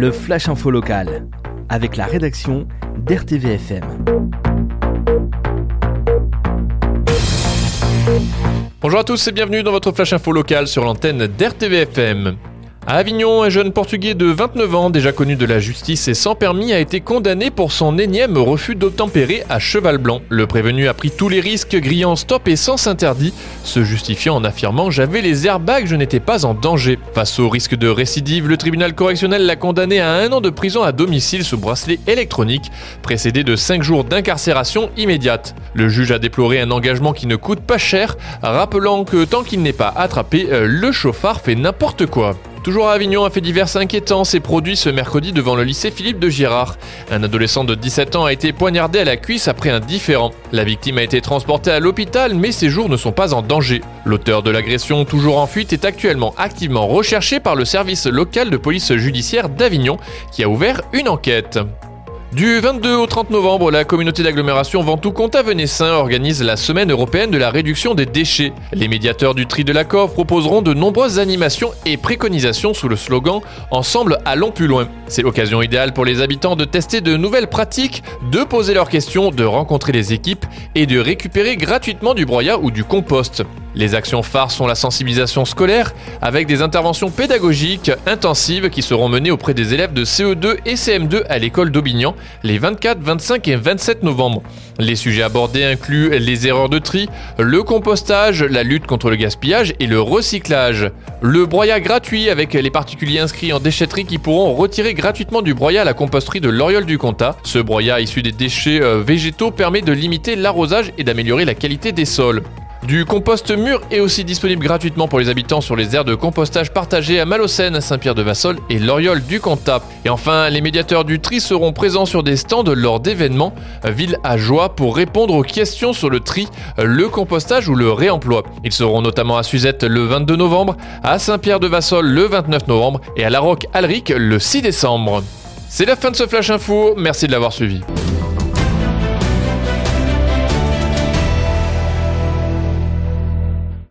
le Flash Info Local, avec la rédaction d'RTVFM. Bonjour à tous et bienvenue dans votre Flash Info Local sur l'antenne d'RTVFM. À Avignon, un jeune Portugais de 29 ans, déjà connu de la justice et sans permis, a été condamné pour son énième refus d'obtempérer à cheval blanc. Le prévenu a pris tous les risques, grillant stop et sens interdit, se justifiant en affirmant « J'avais les airbags, je n'étais pas en danger ». Face au risque de récidive, le tribunal correctionnel l'a condamné à 1 an de prison à domicile sous bracelet électronique, précédé de 5 jours d'incarcération immédiate. Le juge a déploré un engagement qui ne coûte pas cher, rappelant que tant qu'il n'est pas attrapé, le chauffard fait n'importe quoi. Toujours à Avignon, un fait divers inquiétant s'est produit ce mercredi devant le lycée Philippe de Girard. Un adolescent de 17 ans a été poignardé à la cuisse après un différend. La victime a été transportée à l'hôpital, mais ses jours ne sont pas en danger. L'auteur de l'agression, toujours en fuite, est actuellement activement recherché par le service local de police judiciaire d'Avignon, qui a ouvert une enquête. Du 22 au 30 novembre, la communauté d'agglomération Ventoux-Comtat-Venessin organise la semaine européenne de la réduction des déchets. Les médiateurs du tri de la Cove proposeront de nombreuses animations et préconisations sous le slogan « Ensemble, allons plus loin ». C'est l'occasion idéale pour les habitants de tester de nouvelles pratiques, de poser leurs questions, de rencontrer les équipes et de récupérer gratuitement du broyat ou du compost. Les actions phares sont la sensibilisation scolaire, avec des interventions pédagogiques intensives qui seront menées auprès des élèves de CE2 et CM2 à l'école d'Aubignan les 24, 25 et 27 novembre. Les sujets abordés incluent les erreurs de tri, le compostage, la lutte contre le gaspillage et le recyclage. Le broyat gratuit avec les particuliers inscrits en déchetterie qui pourront retirer gratuitement du broyat à la composterie de l'Oriole-du-Comtat. Ce broyat issu des déchets végétaux permet de limiter l'arrosage et d'améliorer la qualité des sols. Du compost mûr est aussi disponible gratuitement pour les habitants sur les aires de compostage partagées à Malocène, Saint-Pierre-de-Vassol et l'Oriole-du-Comtat. Et enfin, les médiateurs du tri seront présents sur des stands lors d'événements Ville à Joie pour répondre aux questions sur le tri, le compostage ou le réemploi. Ils seront notamment à Suzette le 22 novembre, à Saint-Pierre-de-Vassol le 29 novembre et à La Roque-Alric le 6 décembre. C'est la fin de ce Flash Info, merci de l'avoir suivi.